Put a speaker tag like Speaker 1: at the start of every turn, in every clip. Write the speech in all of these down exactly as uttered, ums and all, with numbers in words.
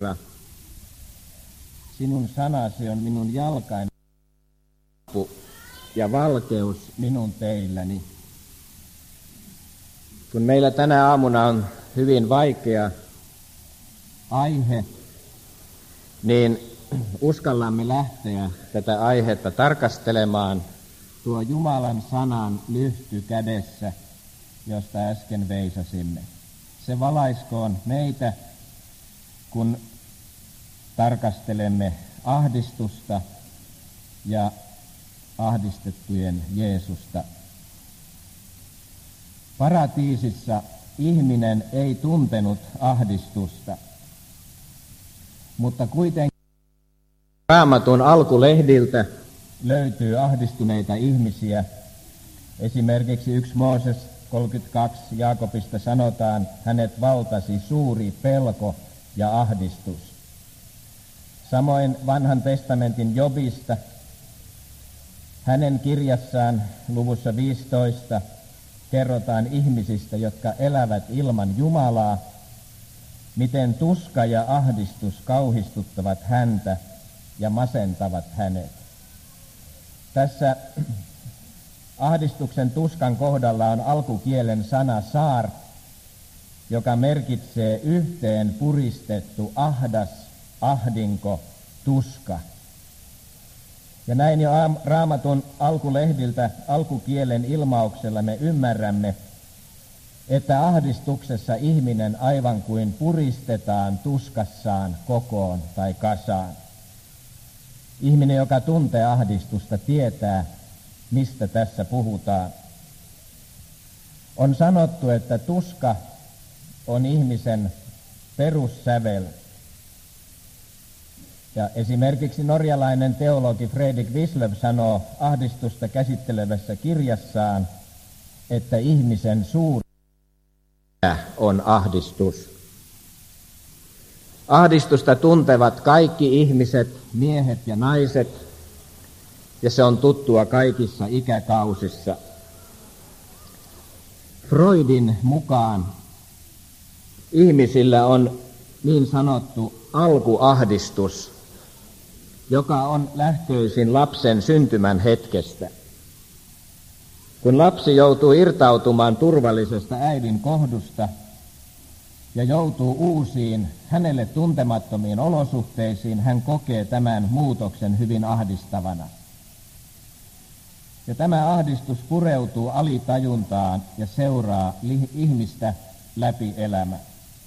Speaker 1: Sinun sanasi on minun jalkaini ja valkeus minun teilläni. Kun meillä tänä aamuna on hyvin vaikea aihe, niin uskallamme lähteä tätä aihetta tarkastelemaan tuo Jumalan sanan lyhty kädessä, josta äsken veisasimme. Se valaiskoon meitä, kun tarkastelemme ahdistusta ja ahdistettujen Jeesusta. Paratiisissa ihminen ei tuntenut ahdistusta, mutta kuitenkin Raamatun alkulehdiltä löytyy ahdistuneita ihmisiä. Esimerkiksi yksi Mooses kolmekymmentäkaksi Jaakobista sanotaan, hänet valtasi suuri pelko ja ahdistus. Samoin vanhan testamentin Jobista, hänen kirjassaan luvussa viisitoista kerrotaan ihmisistä, jotka elävät ilman Jumalaa, miten tuska ja ahdistus kauhistuttavat häntä ja masentavat hänet. Tässä ahdistuksen tuskan kohdalla on alkukielen sana saar, joka merkitsee yhteen puristettu, ahdas, ahdinko, tuska. Ja näin jo Raamatun alkulehdiltä, alkukielen ilmauksella me ymmärrämme, että ahdistuksessa ihminen aivan kuin puristetaan tuskassaan kokoon tai kasaan. Ihminen, joka tuntee ahdistusta, tietää, mistä tässä puhutaan. On sanottu, että tuska on ihmisen perussävel. Ja esimerkiksi norjalainen teologi Fredrik Wislöf sanoo ahdistusta käsittelevässä kirjassaan, että ihmisen suuri on ahdistus. Ahdistusta tuntevat kaikki ihmiset, miehet ja naiset, ja se on tuttua kaikissa ikäkausissa. Freudin mukaan ihmisillä on niin sanottu alkuahdistus, joka on lähtöisin lapsen syntymän hetkestä. Kun lapsi joutuu irtautumaan turvallisesta äidin kohdusta ja joutuu uusiin, hänelle tuntemattomiin olosuhteisiin, hän kokee tämän muutoksen hyvin ahdistavana. Ja tämä ahdistus pureutuu alitajuntaan ja seuraa ihmistä läpi elämä.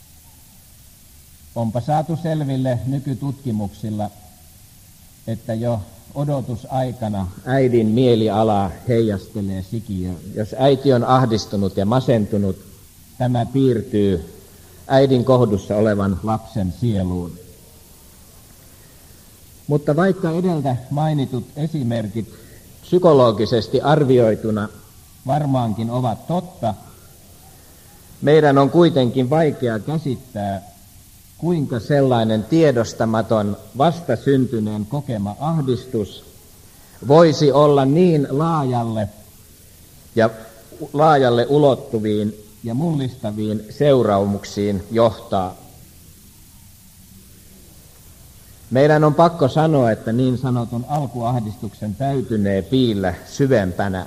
Speaker 1: Onpa saatu selville nykytutkimuksilla, että jo odotusaikana äidin mieliala heijastelee sikiöön. Jos äiti on ahdistunut ja masentunut, tämä piirtyy äidin kohdussa olevan lapsen sieluun. Mutta vaikka edeltä mainitut esimerkit psykologisesti arvioituna varmaankin ovat totta, meidän on kuitenkin vaikea käsittää, kuinka sellainen tiedostamaton vastasyntyneen kokema ahdistus voisi olla niin laajalle ja laajalle ulottuviin ja mullistaviin seuraamuksiin johtaa. Meidän on pakko sanoa, että niin sanotun alkuahdistuksen täytynee piillä syvempänä.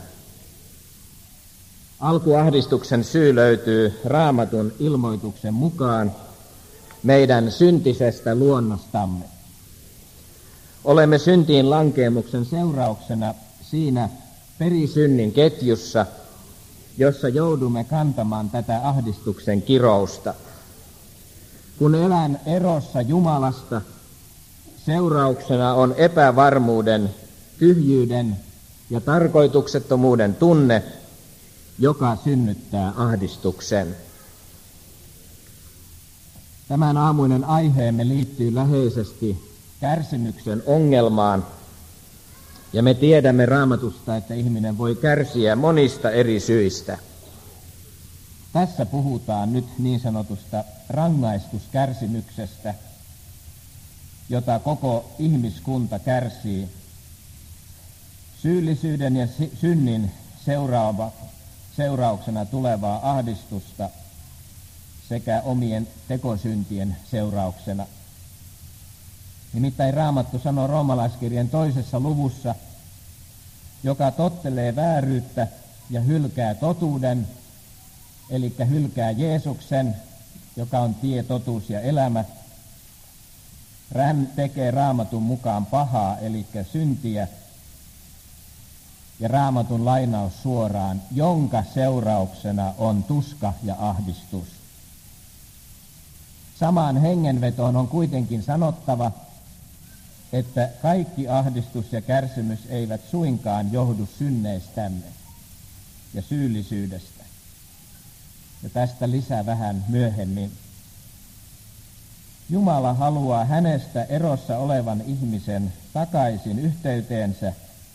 Speaker 1: Alkuahdistuksen syy löytyy Raamatun ilmoituksen mukaan meidän syntisestä luonnostamme. Olemme syntiin lankeemuksen seurauksena siinä perisynnin ketjussa, jossa joudumme kantamaan tätä ahdistuksen kirousta. Kun elän erossa Jumalasta, seurauksena on epävarmuuden, tyhjyyden ja tarkoituksettomuuden tunne, joka synnyttää ahdistuksen. Tämän aamuinen aiheemme liittyy läheisesti kärsimyksen ongelmaan, ja me tiedämme Raamatusta, että ihminen voi kärsiä monista eri syistä. Tässä puhutaan nyt niin sanotusta rangaistuskärsimyksestä, jota koko ihmiskunta kärsii. Syyllisyyden ja synnin seuraava, seurauksena tulevaa ahdistusta sekä omien tekosyntien seurauksena. Nimittäin Raamattu sanoo roomalaiskirjeen toisessa luvussa, joka tottelee vääryyttä ja hylkää totuuden, eli hylkää Jeesuksen, joka on tie, totuus ja elämä. Hän tekee Raamatun mukaan pahaa, eli syntiä, ja Raamatun lainaus suoraan, jonka seurauksena on tuska ja ahdistus. Samaan hengenvetoon on kuitenkin sanottava, että kaikki ahdistus ja kärsimys eivät suinkaan johdu synneistämme ja syyllisyydestä. Ja tästä lisää vähän myöhemmin. Jumala haluaa hänestä erossa olevan ihmisen takaisin yhteyteensä.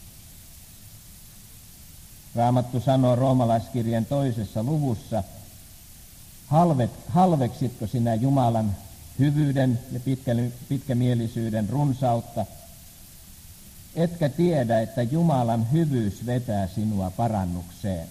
Speaker 1: Raamattu sanoo roomalaiskirjeen toisessa luvussa, Halvet, halveksitko sinä Jumalan hyvyyden ja pitkä, pitkämielisyyden runsautta, etkä tiedä, että Jumalan hyvyys vetää sinua parannukseen.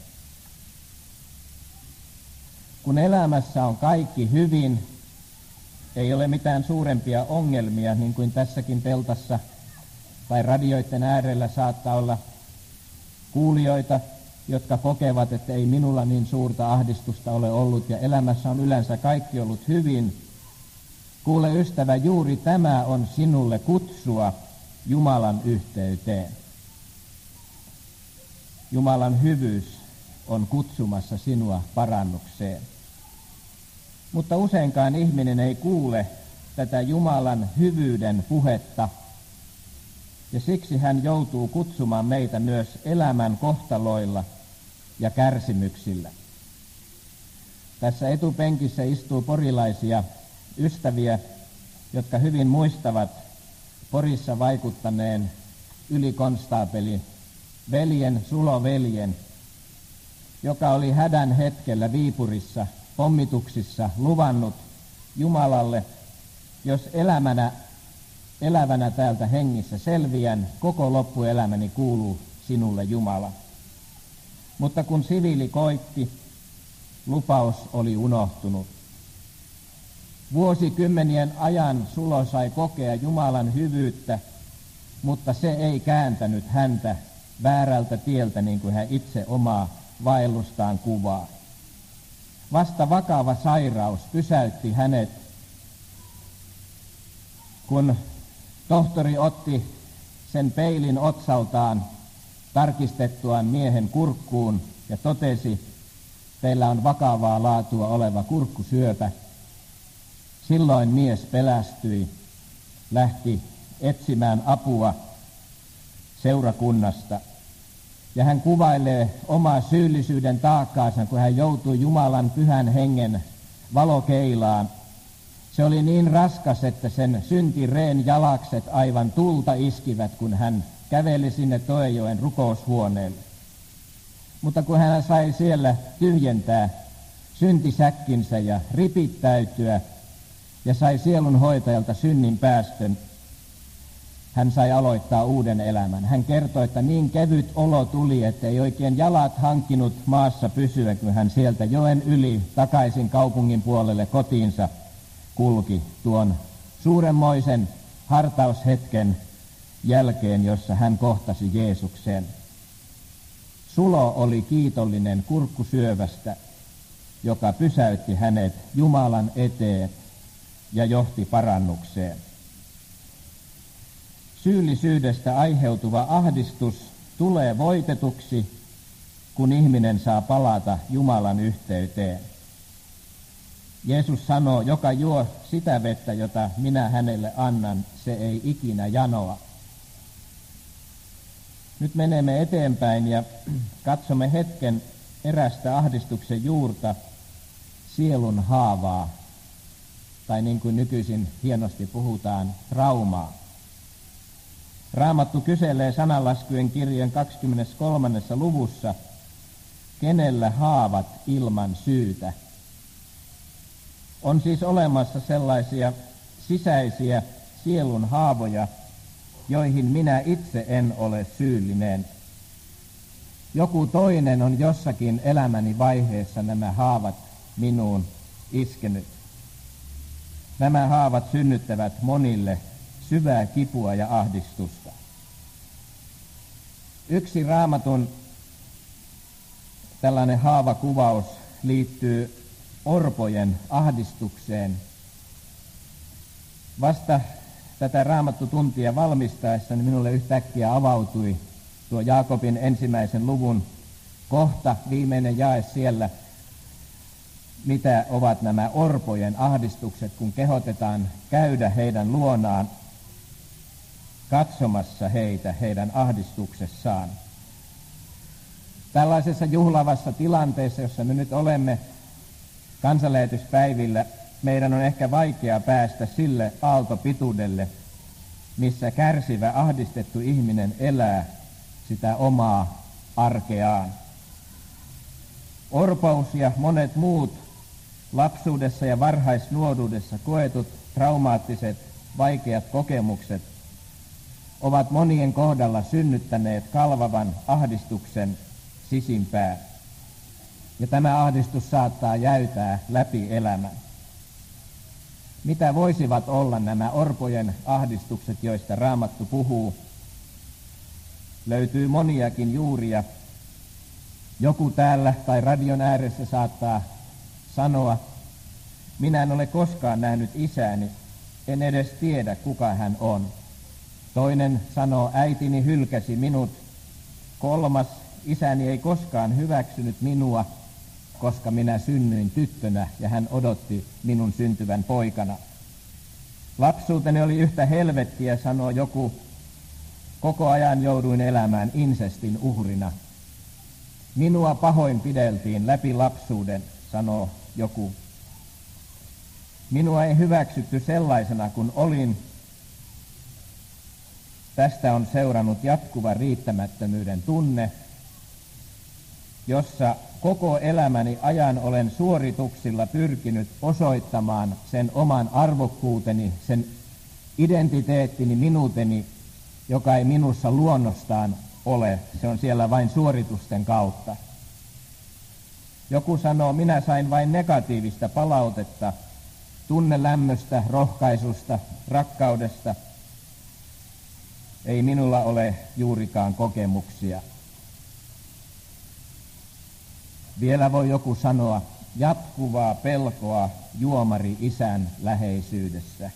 Speaker 1: Kun elämässä on kaikki hyvin, ei ole mitään suurempia ongelmia, niin kuin tässäkin teltassa tai radioiden äärellä saattaa olla kuulijoita, jotka kokevat, että ei minulla niin suurta ahdistusta ole ollut ja elämässä on yleensä kaikki ollut hyvin. Kuule ystävä, juuri tämä on sinulle kutsua Jumalan yhteyteen. Jumalan hyvyys on kutsumassa sinua parannukseen. Mutta useinkaan ihminen ei kuule tätä Jumalan hyvyyden puhetta, ja siksi hän joutuu kutsumaan meitä myös elämän kohtaloilla ja kärsimyksillä. Tässä etupenkissä istuu porilaisia ystäviä, jotka hyvin muistavat Porissa vaikuttaneen ylikonstaapeli veljen, Sulo-veljen, joka oli hädän hetkellä Viipurissa pommituksissa luvannut Jumalalle, jos elämänä, elävänä täältä hengissä selviän, koko loppuelämäni kuuluu sinulle Jumala. Mutta kun siviili koitti, lupaus oli unohtunut. Vuosikymmenien ajan Sulo sai kokea Jumalan hyvyyttä, mutta se ei kääntänyt häntä väärältä tieltä, niin kuin hän itse omaa vaellustaan kuvaa. Vasta vakava sairaus pysäytti hänet, kun tohtori otti sen peilin otsaltaan tarkistettuaan miehen kurkkuun ja totesi, teillä on vakavaa laatua oleva kurkkusyöpä. Silloin mies pelästyi, lähti etsimään apua seurakunnasta. Ja hän kuvailee omaa syyllisyyden taakkaansa, kun hän joutui Jumalan pyhän hengen valokeilaan. Se oli niin raskas, että sen syntireen jalakset aivan tulta iskivät, kun hän käveli sinne Toejoen rukoushuoneelle. Mutta kun hän sai siellä tyhjentää syntisäkkinsä ja ripittäytyä ja sai sielunhoitajalta synnin päästön, hän sai aloittaa uuden elämän. Hän kertoi, että niin kevyt olo tuli, että ei oikein jalat hankkinut maassa pysyä, kun hän sieltä joen yli takaisin kaupungin puolelle kotiinsa kulki tuon suuremmoisen hartaushetken jälkeen, jossa hän kohtasi Jeesuksen. Sulo oli kiitollinen kurkkusyövästä, joka pysäytti hänet Jumalan eteen ja johti parannukseen. Syyllisyydestä aiheutuva ahdistus tulee voitetuksi, kun ihminen saa palata Jumalan yhteyteen. Jeesus sanoo, joka juo sitä vettä, jota minä hänelle annan, se ei ikinä janoa. Nyt menemme eteenpäin ja katsomme hetken erästä ahdistuksen juurta, sielun haavaa, tai niin kuin nykyisin hienosti puhutaan, traumaa. Raamattu kyselee sananlaskujen kirjan kaksikymmentäkolmannessa luvussa, kenellä haavat ilman syytä. On siis olemassa sellaisia sisäisiä sielun haavoja, joihin minä itse en ole syyllinen. Joku toinen on jossakin elämäni vaiheessa nämä haavat minuun iskenyt. Nämä haavat synnyttävät monille syvää kipua ja ahdistusta. Yksi Raamatun tällainen haavakuvaus liittyy orpojen ahdistukseen. Vasta tätä Raamattutuntia valmistaessa niin minulle yhtäkkiä avautui tuo Jaakobin ensimmäisen luvun kohta, viimeinen jae siellä, mitä ovat nämä orpojen ahdistukset, kun kehotetaan käydä heidän luonaan katsomassa heitä heidän ahdistuksessaan. Tällaisessa juhlavassa tilanteessa, jossa me nyt olemme kansanlähetyspäivillä, meidän on ehkä vaikea päästä sille aaltopituudelle, missä kärsivä, ahdistettu ihminen elää sitä omaa arkeaan. Orpous ja monet muut lapsuudessa ja varhaisnuoruudessa koetut traumaattiset, vaikeat kokemukset ovat monien kohdalla synnyttäneet kalvavan ahdistuksen sisimpään. Ja tämä ahdistus saattaa jäytää läpi elämän. Mitä voisivat olla nämä orpojen ahdistukset, joista Raamattu puhuu? Löytyy moniakin juuria. Joku täällä tai radion ääressä saattaa sanoa, minä en ole koskaan nähnyt isääni, en edes tiedä kuka hän on. Toinen sanoo, äitini hylkäsi minut. Kolmas, isäni ei koskaan hyväksynyt minua, koska minä synnyin tyttönä ja hän odotti minun syntyvän poikana. Lapsuuteni oli yhtä helvettiä, sanoo joku. Koko ajan jouduin elämään insestin uhrina. Minua pahoinpideltiin läpi lapsuuden, sanoo joku. Minua ei hyväksytty sellaisena kuin olin. Tästä on seurannut jatkuva riittämättömyyden tunne, jossa koko elämäni ajan olen suorituksilla pyrkinyt osoittamaan sen oman arvokkuuteni, sen identiteettini, minuuteni, joka ei minussa luonnostaan ole. Se on siellä vain suoritusten kautta. Joku sanoo, minä sain vain negatiivista palautetta, tunnelämmöstä, rohkaisusta, rakkaudesta. Ei minulla ole juurikaan kokemuksia. Vielä voi joku sanoa jatkuvaa pelkoa juomari isän läheisyydessä.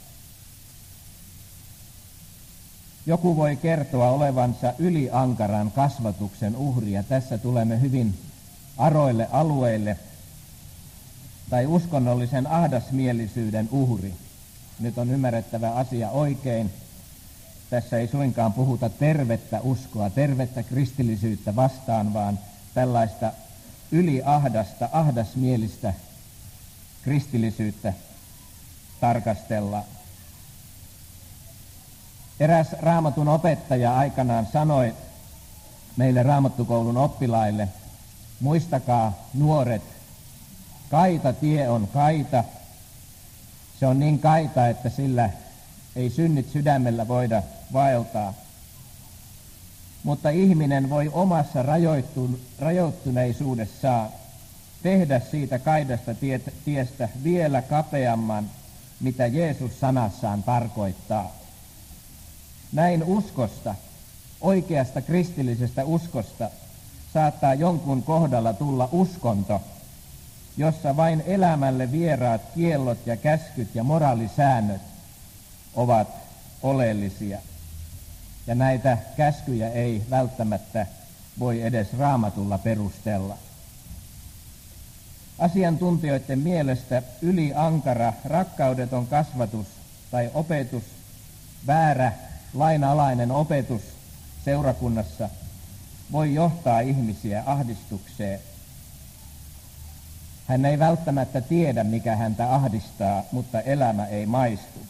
Speaker 1: Joku voi kertoa olevansa yliankaran kasvatuksen uhri, ja tässä tulemme hyvin aroille alueille, tai uskonnollisen ahdasmielisyyden uhri. Nyt on ymmärrettävä asia oikein. Tässä ei suinkaan puhuta tervettä uskoa, tervettä kristillisyyttä vastaan, vaan tällaista yliahdasta, ahdasmielistä kristillisyyttä tarkastella. Eräs Raamatun opettaja aikanaan sanoi meille Raamattukoulun oppilaille, muistakaa nuoret, kaita tie on kaita. Se on niin kaita, että sillä ei synnit sydämellä voida vaeltaa. Mutta ihminen voi omassa rajoittuneisuudessaan tehdä siitä kaidasta tiestä vielä kapeamman, mitä Jeesus sanassaan tarkoittaa. Näin uskosta, oikeasta kristillisestä uskosta, saattaa jonkun kohdalla tulla uskonto, jossa vain elämälle vieraat kiellot ja käskyt ja moraalisäännöt ovat oleellisia. Ja näitä käskyjä ei välttämättä voi edes Raamatulla perustella. Asiantuntijoiden mielestä yliankara, rakkaudeton kasvatus tai opetus, väärä, lainalainen opetus seurakunnassa voi johtaa ihmisiä ahdistukseen. Hän ei välttämättä tiedä, mikä häntä ahdistaa, mutta elämä ei maistu.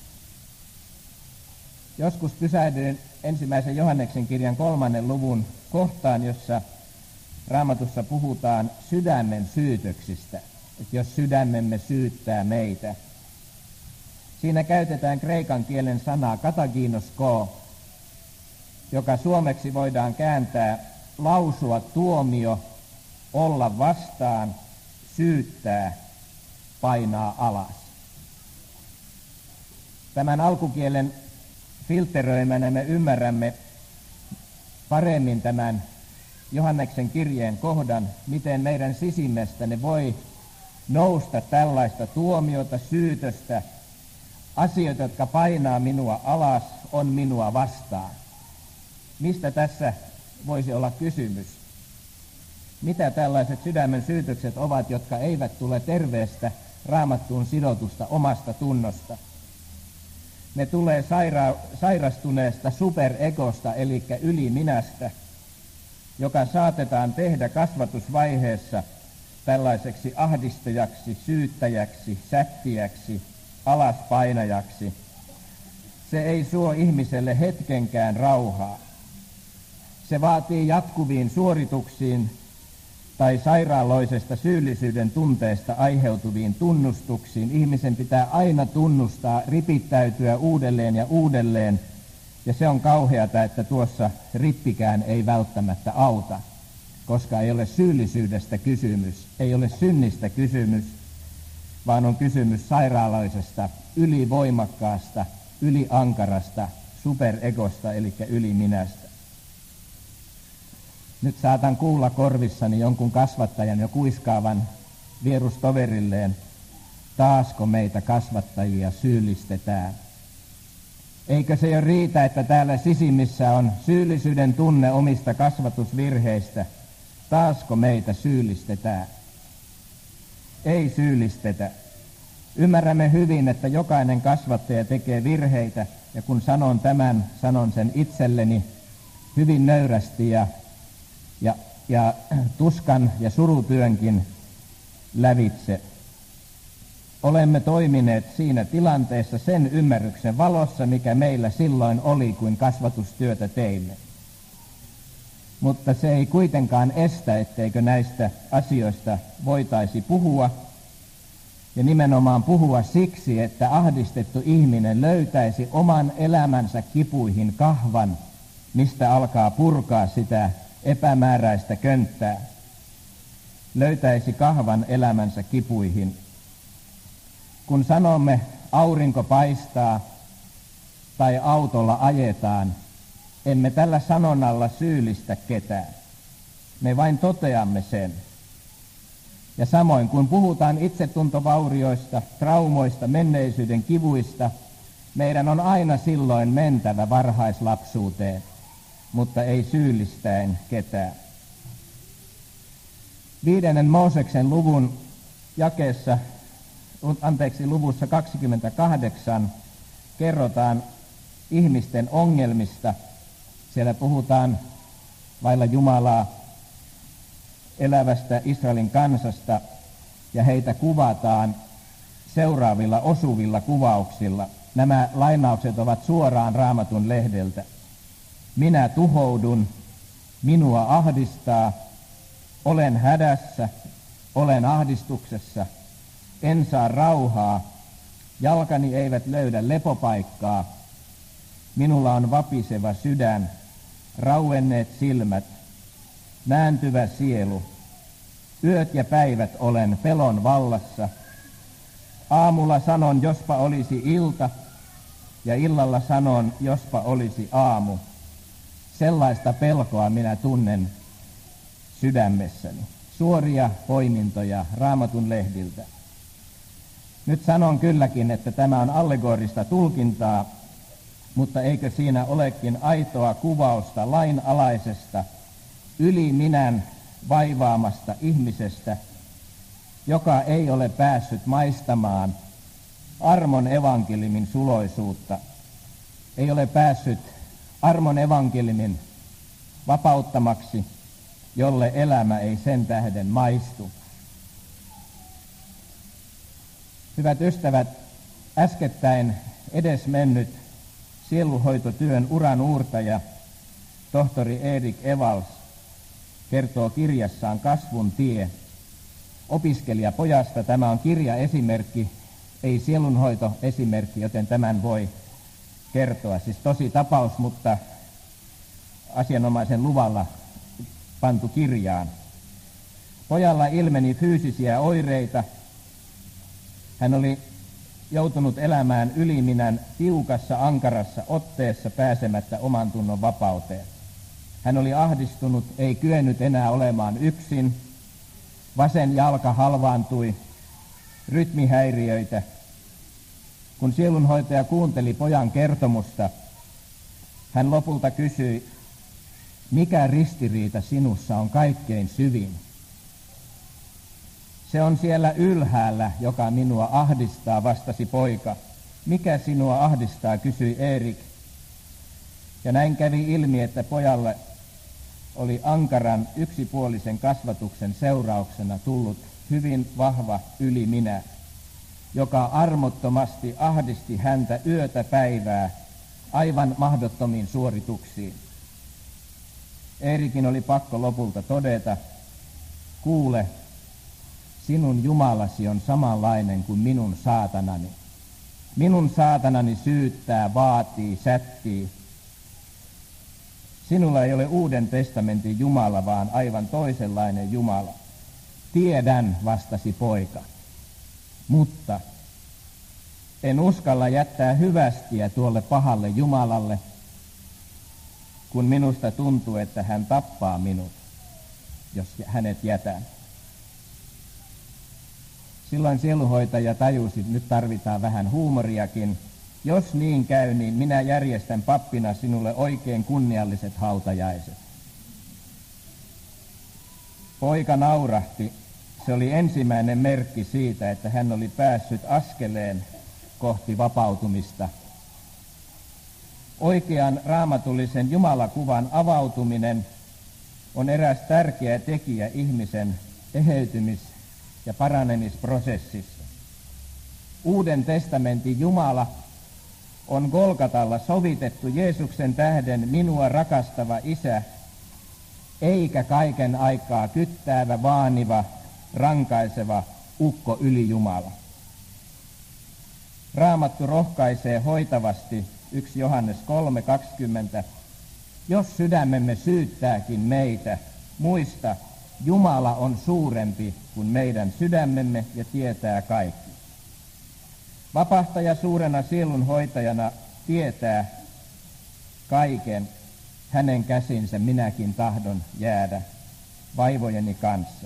Speaker 1: Joskus pysähdyin ensimmäisen Johanneksen kirjan kolmannen luvun kohtaan, jossa Raamatussa puhutaan sydämen syytöksistä, että jos sydämemme syyttää meitä. Siinä käytetään kreikan kielen sanaa kataginosko, joka suomeksi voidaan kääntää lausua tuomio, olla vastaan, syyttää, painaa alas. Tämän alkukielen filteröimänä me ymmärrämme paremmin tämän Johanneksen kirjeen kohdan, miten meidän sisimmästäne voi nousta tällaista tuomiota, syytöstä, asioita, jotka painaa minua alas, on minua vastaan. Mistä tässä voisi olla kysymys? Mitä tällaiset sydämen syytökset ovat, jotka eivät tule terveestä, raamattuun sidotusta omasta tunnosta? Ne tulee saira- sairastuneesta superegosta, eli yliminästä, joka saatetaan tehdä kasvatusvaiheessa tällaiseksi ahdistajaksi, syyttäjäksi, sättiäksi, alaspainajaksi. Se ei suo ihmiselle hetkenkään rauhaa. Se vaatii jatkuviin suorituksiin tai sairaaloisesta syyllisyyden tunteesta aiheutuviin tunnustuksiin. Ihmisen pitää aina tunnustaa, ripittäytyä uudelleen ja uudelleen, ja se on kauheata, että tuossa rippikään ei välttämättä auta, koska ei ole syyllisyydestä kysymys, ei ole synnistä kysymys, vaan on kysymys sairaaloisesta, ylivoimakkaasta, yliankarasta, superegosta, eli yliminästä. Nyt saatan kuulla korvissani jonkun kasvattajan jo kuiskaavan vierustoverilleen, taasko meitä kasvattajia syyllistetään. Eikö se jo riitä, että täällä sisimmissä on syyllisyyden tunne omista kasvatusvirheistä, taasko meitä syyllistetään? Ei syyllistetä. Ymmärrämme hyvin, että jokainen kasvattaja tekee virheitä, ja kun sanon tämän, sanon sen itselleni hyvin nöyrästi ja Ja, ja tuskan ja surutyönkin lävitse. Olemme toimineet siinä tilanteessa sen ymmärryksen valossa, mikä meillä silloin oli, kun kasvatustyötä teimme. Mutta se ei kuitenkaan estä, etteikö näistä asioista voitaisi puhua, ja nimenomaan puhua siksi, että ahdistettu ihminen löytäisi oman elämänsä kipuihin kahvan, mistä alkaa purkaa sitä epämääräistä könttää, löytäisi kahvan elämänsä kipuihin. Kun sanomme aurinko paistaa tai autolla ajetaan, emme tällä sanonnalla syyllistä ketään. Me vain toteamme sen. Ja samoin kun puhutaan itsetuntovaurioista, traumoista, menneisyyden kivuista, meidän on aina silloin mentävä varhaislapsuuteen, mutta ei syyllistäen ketään. Viidennen Mooseksen luvun jakeessa, anteeksi, luvussa kaksikymmentäkahdeksan kerrotaan ihmisten ongelmista. Siellä puhutaan vailla Jumalaa elävästä Israelin kansasta, ja heitä kuvataan seuraavilla osuvilla kuvauksilla. Nämä lainaukset ovat suoraan Raamatun lehdeltä. Minä tuhoudun, minua ahdistaa, olen hädässä, olen ahdistuksessa, en saa rauhaa, jalkani eivät löydä lepopaikkaa, minulla on vapiseva sydän, rauenneet silmät, nääntyvä sielu, yöt ja päivät olen pelon vallassa, aamulla sanon, jospa olisi ilta, ja illalla sanon, jospa olisi aamu. Sellaista pelkoa minä tunnen sydämessäni. Suoria poimintoja Raamatun lehdiltä. Nyt sanon kylläkin, että tämä on allegorista tulkintaa, mutta eikö siinä olekin aitoa kuvausta lainalaisesta, yli minän vaivaamasta ihmisestä, joka ei ole päässyt maistamaan armon evankeliumin suloisuutta, ei ole päässyt armon evankeliumin vapauttamaksi, jolle elämä ei sen tähden maistu. Hyvät ystävät, äskettäin edesmennyt sielunhoitotyön uran uurtaja tohtori Erik Evals kertoo kirjassaan Kasvun tie opiskelijapojasta. Tämä on kirjaesimerkki, ei sielunhoitoesimerkki, joten tämän voi kertoa. Siis tosi tapaus, mutta asianomaisen luvalla pantu kirjaan. Pojalla ilmeni fyysisiä oireita. Hän oli joutunut elämään yliminän tiukassa, ankarassa otteessa pääsemättä oman tunnon vapauteen. Hän oli ahdistunut, ei kyennyt enää olemaan yksin. Vasen jalka halvaantui, rytmihäiriöitä. Kun sielunhoitaja kuunteli pojan kertomusta, hän lopulta kysyi, mikä ristiriita sinussa on kaikkein syvin? Se on siellä ylhäällä, joka minua ahdistaa, vastasi poika. Mikä sinua ahdistaa, kysyi Erik. Ja näin kävi ilmi, että pojalle oli ankaran yksipuolisen kasvatuksen seurauksena tullut hyvin vahva yliminä, joka armottomasti ahdisti häntä yötä päivää aivan mahdottomiin suorituksiin. Eerikin oli pakko lopulta todeta, kuule, sinun Jumalasi on samanlainen kuin minun saatanani. Minun saatanani syyttää, vaatii, sättii. Sinulla ei ole Uuden testamentin Jumala, vaan aivan toisenlainen Jumala. Tiedän, vastasi poika, mutta en uskalla jättää hyvästiä tuolle pahalle Jumalalle, kun minusta tuntuu, että hän tappaa minut, jos hänet jätän. Silloin sielunhoitaja tajusi, että nyt tarvitaan vähän huumoriakin. Jos niin käy, niin minä järjestän pappina sinulle oikein kunnialliset hautajaiset. Poika naurahti. Se oli ensimmäinen merkki siitä, että hän oli päässyt askeleen kohti vapautumista. Oikean raamatullisen jumalakuvan avautuminen on eräs tärkeä tekijä ihmisen eheytymis- ja paranemisprosessissa. Uuden testamentin Jumala on Golgatalla sovitettu Jeesuksen tähden minua rakastava Isä, eikä kaiken aikaa kyttäävä, vaaniva, rankaiseva ukko ylijumala. Raamattu rohkaisee hoitavasti yksi Johannes kolme kaksikymmentä. Jos sydämemme syyttääkin meitä, muista, Jumala on suurempi kuin meidän sydämemme ja tietää kaikki. Vapahtaja suurena sielunhoitajana tietää kaiken, hänen käsinsä minäkin tahdon jäädä vaivojeni kanssa.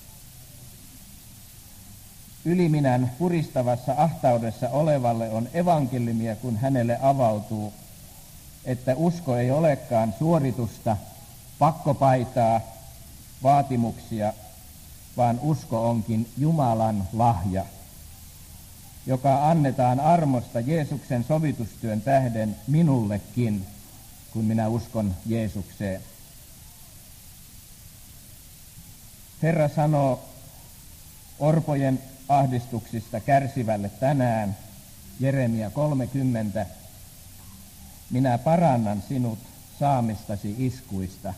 Speaker 1: Yliminän puristavassa ahtaudessa olevalle on evankeliumia, kun hänelle avautuu, että usko ei olekaan suoritusta, pakkopaitaa, vaatimuksia, vaan usko onkin Jumalan lahja, joka annetaan armosta Jeesuksen sovitustyön tähden minullekin, kun minä uskon Jeesukseen. Herra sanoo orpojen ahdistuksista kärsivälle tänään, Jeremia kolmekymmentä, minä parannan sinut saamistasi iskuista.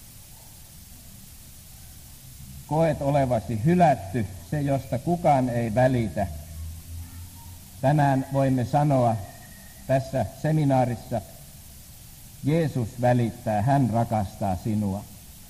Speaker 1: Koet olevasi hylätty, se josta kukaan ei välitä. Tänään voimme sanoa tässä seminaarissa, Jeesus välittää, hän rakastaa sinua.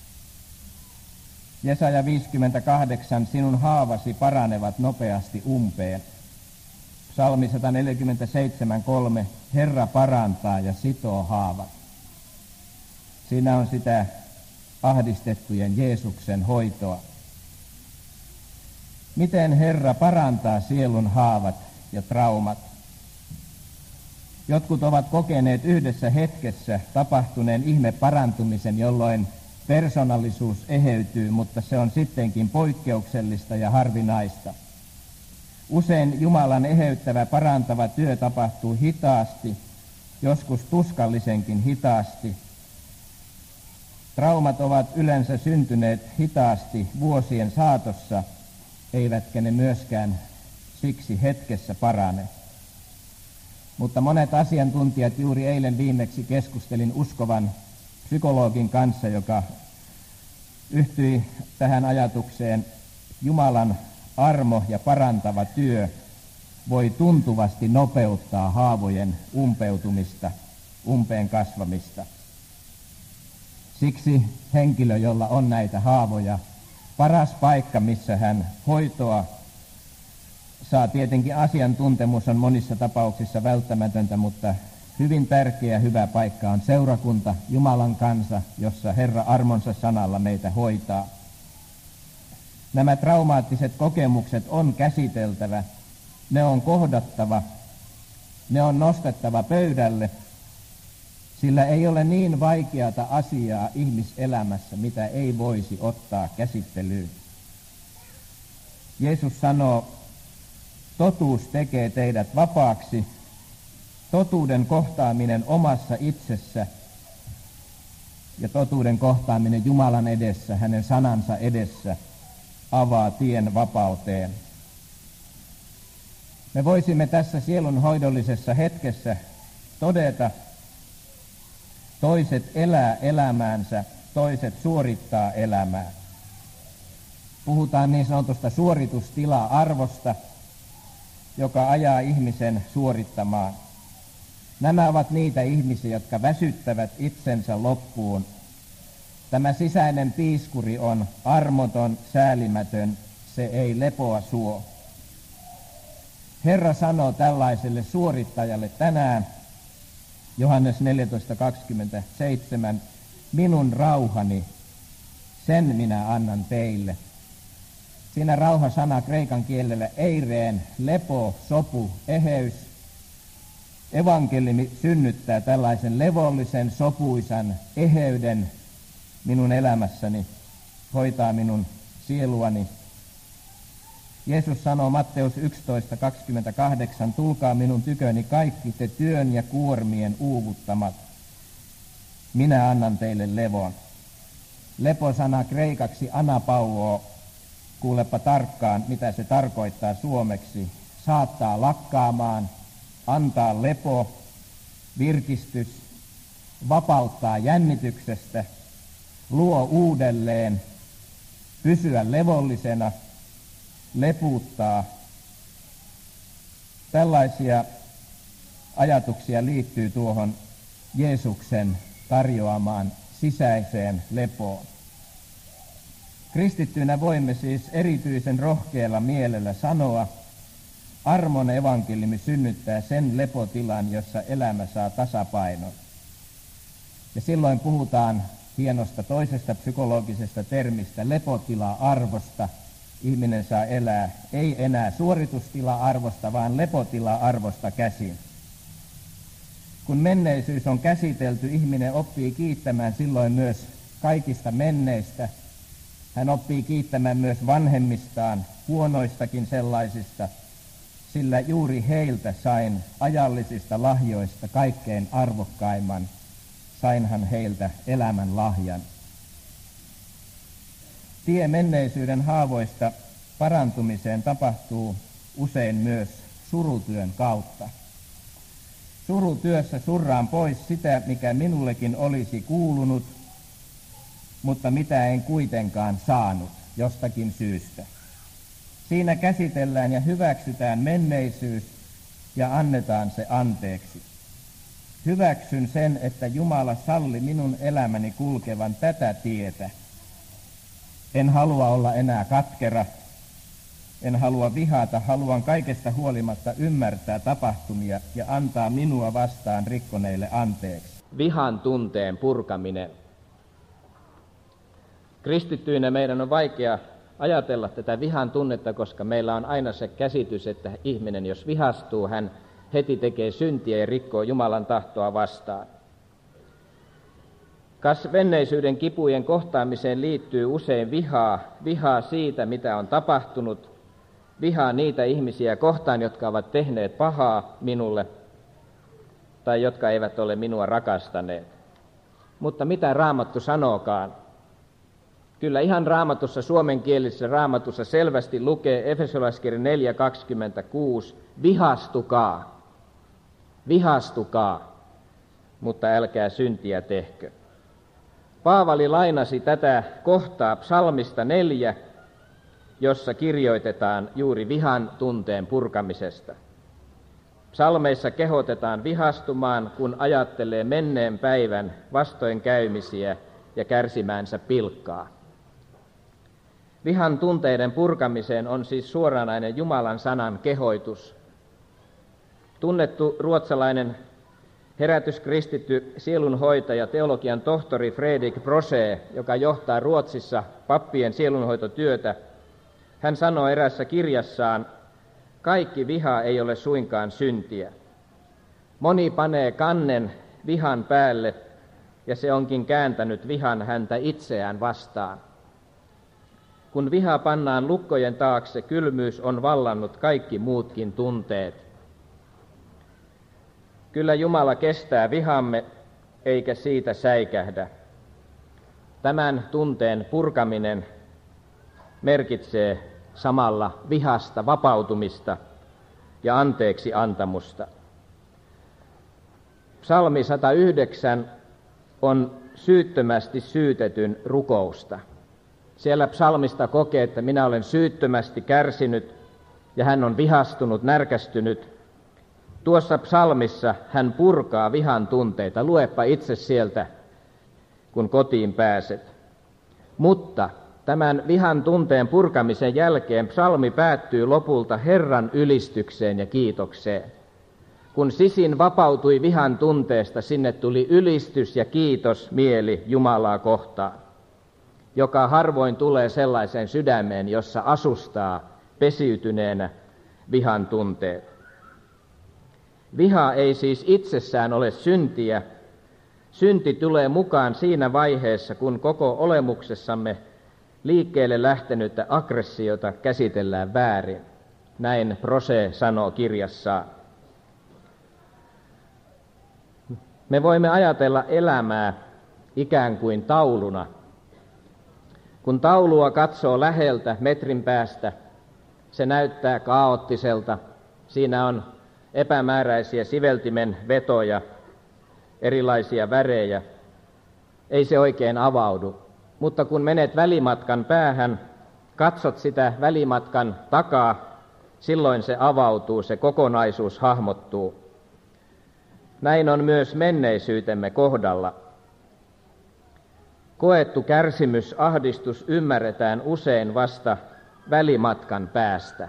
Speaker 1: Jesaja viisikymmentäkahdeksan, sinun haavasi paranevat nopeasti umpeen. Psalmi sata neljäkymmentäseitsemän kolme, Herra parantaa ja sitoo haavat. Siinä on sitä ahdistettujen Jeesuksen hoitoa. Miten Herra parantaa sielun haavat ja traumat? Jotkut ovat kokeneet yhdessä hetkessä tapahtuneen ihme parantumisen, jolloin persoonallisuus eheytyy, mutta se on sittenkin poikkeuksellista ja harvinaista. Usein Jumalan eheyttävä parantava työ tapahtuu hitaasti, joskus tuskallisenkin hitaasti. Traumat ovat yleensä syntyneet hitaasti vuosien saatossa, eivätkä ne myöskään siksi hetkessä parane. Mutta monet asiantuntijat, juuri eilen viimeksi keskustelin uskovan psykologin kanssa, joka yhtyi tähän ajatukseen, Jumalan armo ja parantava työ voi tuntuvasti nopeuttaa haavojen umpeutumista, umpeen kasvamista. Siksi henkilö, jolla on näitä haavoja, paras paikka, missä hän hoitoa saa. Tietenkin asiantuntemus on monissa tapauksissa välttämätöntä, mutta hyvin tärkeä hyvä paikka on seurakunta, Jumalan kansa, jossa Herra armonsa sanalla meitä hoitaa. Nämä traumaattiset kokemukset on käsiteltävä, ne on kohdattava, ne on nostettava pöydälle, sillä ei ole niin vaikeata asiaa ihmiselämässä, mitä ei voisi ottaa käsittelyyn. Jeesus sanoo, totuus tekee teidät vapaaksi, totuuden kohtaaminen omassa itsessä ja totuuden kohtaaminen Jumalan edessä, hänen sanansa edessä, avaa tien vapauteen. Me voisimme tässä sielunhoidollisessa hetkessä todeta, toiset elää elämäänsä, toiset suorittaa elämää. Puhutaan niin sanotusta suoritustila-arvosta, joka ajaa ihmisen suorittamaan. Nämä ovat niitä ihmisiä, jotka väsyttävät itsensä loppuun. Tämä sisäinen piiskuri on armoton, säälimätön, se ei lepoa suo. Herra sanoo tällaiselle suorittajalle tänään, Johannes neljätoista kaksikymmentäseitsemän, minun rauhani, sen minä annan teille. Siinä rauha-sana kreikan kielellä eireen, lepo, sopu, eheys. Evankeliumi synnyttää tällaisen levollisen, sopuisan eheyden minun elämässäni, hoitaa minun sieluani. Jeesus sanoo Matteus yksitoista kaksikymmentäkahdeksan, tulkaa minun tyköni kaikki te työn ja kuormien uuvuttamat. Minä annan teille levon. Leposana kreikaksi anapauo, kuulepa tarkkaan mitä se tarkoittaa suomeksi. Saattaa lakkaamaan, antaa lepo, virkistys, vapauttaa jännityksestä, luo uudelleen, pysyä levollisena, leputtaa. Tällaisia ajatuksia liittyy tuohon Jeesuksen tarjoamaan sisäiseen lepoon. Kristittyinä voimme siis erityisen rohkealla mielellä sanoa, armon evankeliumi synnyttää sen lepotilan, jossa elämä saa tasapainon. Ja silloin puhutaan hienosta toisesta psykologisesta termistä, lepotila-arvosta. Ihminen saa elää ei enää suoritustila-arvosta, vaan lepotila-arvosta käsin. Kun menneisyys on käsitelty, ihminen oppii kiittämään silloin myös kaikista menneistä. Hän oppii kiittämään myös vanhemmistaan, huonoistakin sellaisista, sillä juuri heiltä sain ajallisista lahjoista kaikkein arvokkaimman, sainhan heiltä elämän lahjan. Tie menneisyyden haavoista parantumiseen tapahtuu usein myös surutyön kautta. Surutyössä surraan pois sitä, mikä minullekin olisi kuulunut, mutta mitä en kuitenkaan saanut jostakin syystä. Siinä käsitellään ja hyväksytään menneisyys ja annetaan se anteeksi. Hyväksyn sen, että Jumala salli minun elämäni kulkevan tätä tietä. En halua olla enää katkera, en halua vihata, haluan kaikesta huolimatta ymmärtää tapahtumia ja antaa minua vastaan rikkoneille anteeksi. Vihan tunteen purkaminen. Kristittyinä meidän on vaikea ajatella tätä vihan tunnetta, koska meillä on aina se käsitys, että ihminen jos vihastuu, hän heti tekee syntiä ja rikkoo Jumalan tahtoa vastaan. Kas menneisyyden kipujen kohtaamiseen liittyy usein vihaa, vihaa siitä, mitä on tapahtunut, vihaa niitä ihmisiä kohtaan, jotka ovat tehneet pahaa minulle tai jotka eivät ole minua rakastaneet. Mutta mitä Raamattu sanookaan? Kyllä ihan Raamatussa, suomenkielisessä Raamatussa selvästi lukee Efesolaiskirja neljä kaksikymmentäkuusi, vihastukaa, vihastukaa, mutta älkää syntiä tehkö. Paavali lainasi tätä kohtaa psalmista neljä, jossa kirjoitetaan juuri vihan tunteen purkamisesta. Psalmeissa kehotetaan vihastumaan, kun ajattelee menneen päivän vastoinkäymisiä ja kärsimäänsä pilkkaa. Vihan tunteiden purkamiseen on siis suoranainen Jumalan sanan kehoitus. Tunnettu ruotsalainen herätyskristitty sielunhoitaja, teologian tohtori Fredrik Brose, joka johtaa Ruotsissa pappien sielunhoitotyötä, hän sanoo erässä kirjassaan, kaikki viha ei ole suinkaan syntiä. Moni panee kannen vihan päälle, ja se onkin kääntänyt vihan häntä itseään vastaan. Kun viha pannaan lukkojen taakse, kylmyys on vallannut kaikki muutkin tunteet. Kyllä Jumala kestää vihamme, eikä siitä säikähdä. Tämän tunteen purkaminen merkitsee samalla vihasta vapautumista ja anteeksi antamusta. Psalmi sata yhdeksän on syyttömästi syytetyn rukousta. Siellä psalmista kokee, että minä olen syyttömästi kärsinyt ja hän on vihastunut, närkästynyt. Tuossa psalmissa hän purkaa vihan tunteita. Luepa itse sieltä, kun kotiin pääset. Mutta tämän vihan tunteen purkamisen jälkeen psalmi päättyy lopulta Herran ylistykseen ja kiitokseen. Kun sisin vapautui vihan tunteesta, sinne tuli ylistys ja kiitos mieli Jumalaa kohtaan, joka harvoin tulee sellaiseen sydämeen, jossa asustaa pesiytyneenä vihan tunteet. Viha ei siis itsessään ole syntiä. Synti tulee mukaan siinä vaiheessa, kun koko olemuksessamme liikkeelle lähtenyttä aggressiota käsitellään väärin. Näin Brose sanoo kirjassaan. Me voimme ajatella elämää ikään kuin tauluna. Kun taulua katsoo läheltä metrin päästä, se näyttää kaoottiselta. Siinä on epämääräisiä siveltimen vetoja, erilaisia värejä. Ei se oikein avaudu. Mutta kun menet välimatkan päähän, katsot sitä välimatkan takaa, silloin se avautuu, se kokonaisuus hahmottuu. Näin on myös menneisyytemme kohdalla. Koettu kärsimys, ahdistus ymmärretään usein vasta välimatkan päästä.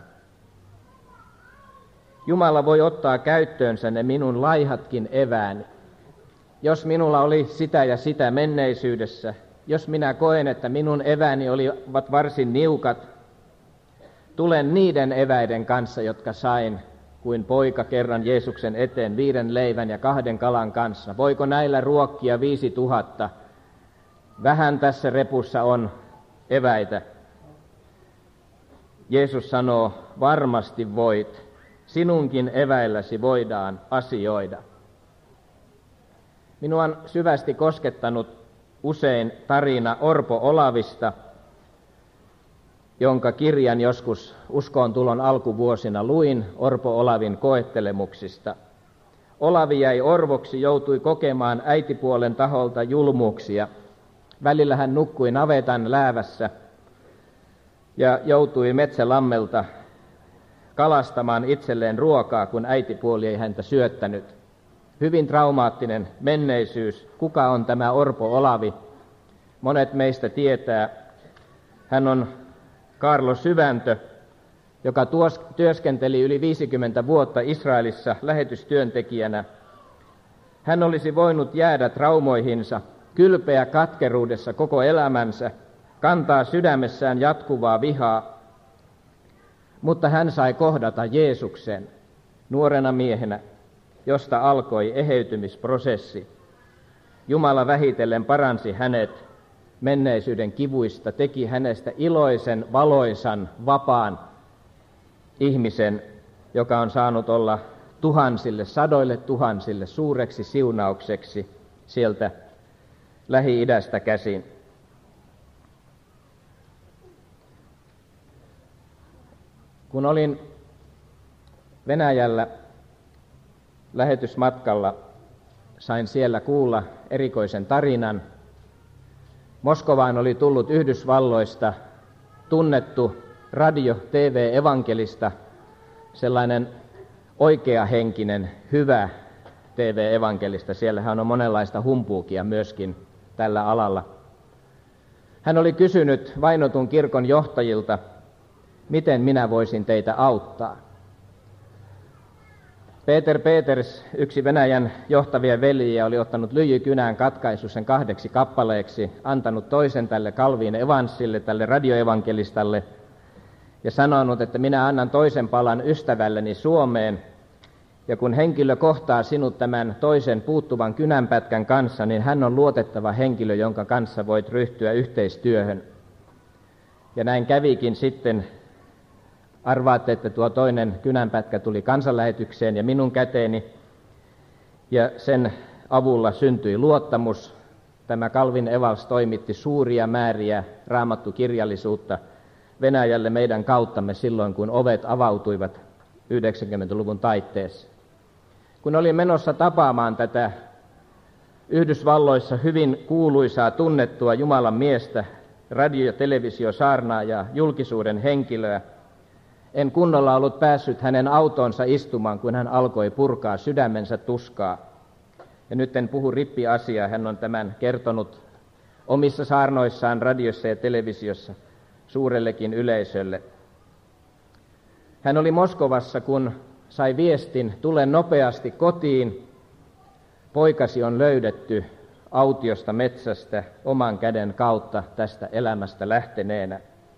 Speaker 1: Jumala voi ottaa käyttöönsä ne minun laihatkin evääni. Jos minulla oli sitä ja sitä menneisyydessä, jos minä koen, että minun evääni olivat varsin niukat, tulen niiden eväiden kanssa, jotka sain kuin poika kerran Jeesuksen eteen viiden leivän ja kahden kalan kanssa. Voiko näillä ruokkia viisi tuhatta? Vähän tässä repussa on eväitä. Jeesus sanoo, varmasti voit. Sinunkin eväilläsi voidaan asioida. Minua on syvästi koskettanut usein tarina Orpo Olavista, jonka kirjan joskus uskoontulon alkuvuosina luin Orpo Olavin koettelemuksista. Olavi jäi orvoksi, joutui kokemaan äitipuolen taholta julmuuksia. Välillä hän nukkui navetan läävässä ja joutui metsälammelta kalastamaan itselleen ruokaa, kun äitipuoli ei häntä syöttänyt. Hyvin traumaattinen menneisyys. Kuka on tämä Orpo Olavi? Monet meistä tietää. Hän on Kaarlo Syväntö, joka tuos, työskenteli yli viisikymmentä vuotta Israelissa lähetystyöntekijänä. Hän olisi voinut jäädä traumoihinsa, kylpeä katkeruudessa koko elämänsä, kantaa sydämessään jatkuvaa vihaa, mutta hän sai kohdata Jeesuksen nuorena miehenä, josta alkoi eheytymisprosessi. Jumala vähitellen paransi hänet menneisyyden kivuista, teki hänestä iloisen, valoisan, vapaan ihmisen, joka on saanut olla tuhansille, sadoille tuhansille suureksi siunaukseksi sieltä Lähi-idästä käsin. Kun olin Venäjällä lähetysmatkalla, sain siellä kuulla erikoisen tarinan. Moskovaan oli tullut Yhdysvalloista tunnettu radio, T V-evankelista, sellainen oikeahenkinen, hyvä T V-evankelista. Siellähän on monenlaista humpuukia myöskin tällä alalla. Hän oli kysynyt vainotun kirkon johtajilta, miten minä voisin teitä auttaa. Peter Peters, yksi Venäjän johtavia veljiä, oli ottanut lyijykynän, katkaissut sen kahdeksi kappaleeksi, antanut toisen tälle Calvin Evansille, tälle radioevankelistalle, ja sanonut, että minä annan toisen palan ystävälleni Suomeen, ja kun henkilö kohtaa sinut tämän toisen puuttuvan kynänpätkän kanssa, niin hän on luotettava henkilö, jonka kanssa voit ryhtyä yhteistyöhön. Ja näin kävikin sitten. Arvaatte, että tuo toinen kynänpätkä tuli kansanlähetykseen ja minun käteeni, ja sen avulla syntyi luottamus. Tämä Calvin Evans toimitti suuria määriä raamattukirjallisuutta Venäjälle meidän kauttamme silloin, kun ovet avautuivat yhdeksänkymmentäluvun taitteessa. Kun olin menossa tapaamaan tätä Yhdysvalloissa hyvin kuuluisaa, tunnettua Jumalan miestä, radio- ja televisiosaarnaa ja julkisuuden henkilöä, en kunnolla ollut päässyt hänen autoonsa istumaan, kun hän alkoi purkaa sydämensä tuskaa. Ja nyt en puhu rippiasiaa, hän on tämän kertonut omissa saarnoissaan radiossa ja televisiossa suurellekin yleisölle. Hän oli Moskovassa, kun sai viestin, tule nopeasti kotiin, poikasi on löydetty autiosta metsästä oman käden kautta tästä elämästä lähteneenä.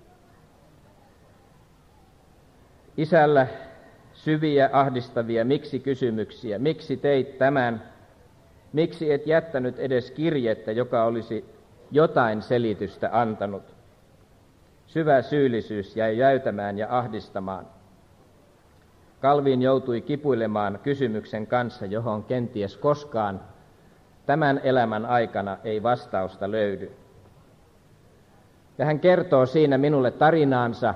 Speaker 1: Isällä syviä, ahdistavia miksi-kysymyksiä. Miksi teit tämän? Miksi et jättänyt edes kirjettä, joka olisi jotain selitystä antanut? Syvä syyllisyys jäi jäytämään ja ahdistamaan. Calvin joutui kipuilemaan kysymyksen kanssa, johon kenties koskaan tämän elämän aikana ei vastausta löydy. Ja hän kertoo siinä minulle tarinaansa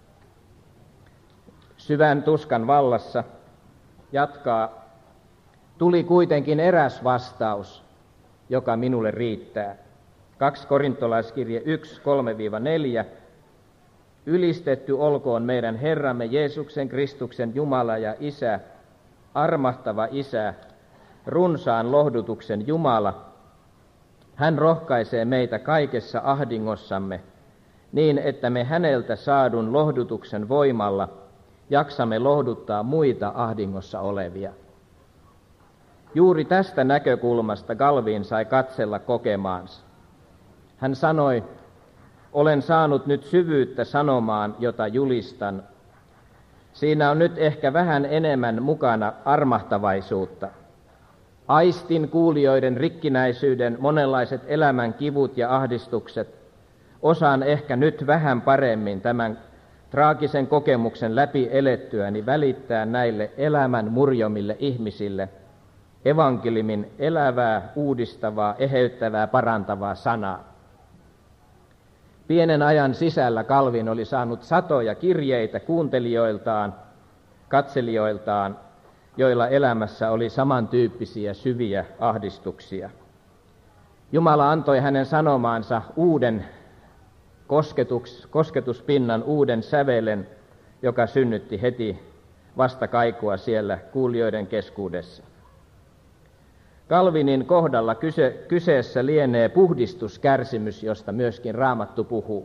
Speaker 1: syvän tuskan vallassa, jatkaa, tuli kuitenkin eräs vastaus, joka minulle riittää. kaksi Korintolaiskirje yksi, kolme neljä. Ylistetty olkoon meidän Herramme Jeesuksen Kristuksen Jumala ja Isä, armahtava Isä, runsaan lohdutuksen Jumala. Hän rohkaisee meitä kaikessa ahdingossamme, niin että me häneltä saadun lohdutuksen voimalla jaksamme lohduttaa muita ahdingossa olevia. Juuri tästä näkökulmasta Calvin sai katsella kokemaansa. Hän sanoi, olen saanut nyt syvyyttä sanomaan, jota julistan. Siinä on nyt ehkä vähän enemmän mukana armahtavaisuutta. Aistin kuulijoiden rikkinäisyyden, monenlaiset elämän kivut ja ahdistukset. Osaan ehkä nyt vähän paremmin tämän traagisen kokemuksen läpi elettyäni välittää näille elämän murjomille ihmisille evankeliumin elävää, uudistavaa, eheyttävää, parantavaa sanaa. Pienen ajan sisällä Calvin oli saanut satoja kirjeitä kuuntelijoiltaan, katselijoiltaan, joilla elämässä oli samantyyppisiä syviä ahdistuksia. Jumala antoi hänen sanomaansa uuden kosketus, kosketuspinnan, uuden sävelen, joka synnytti heti vastakaikua siellä kuulijoiden keskuudessa. Calvinin kohdalla kyse, kyseessä lienee puhdistuskärsimys, josta myöskin Raamattu puhuu,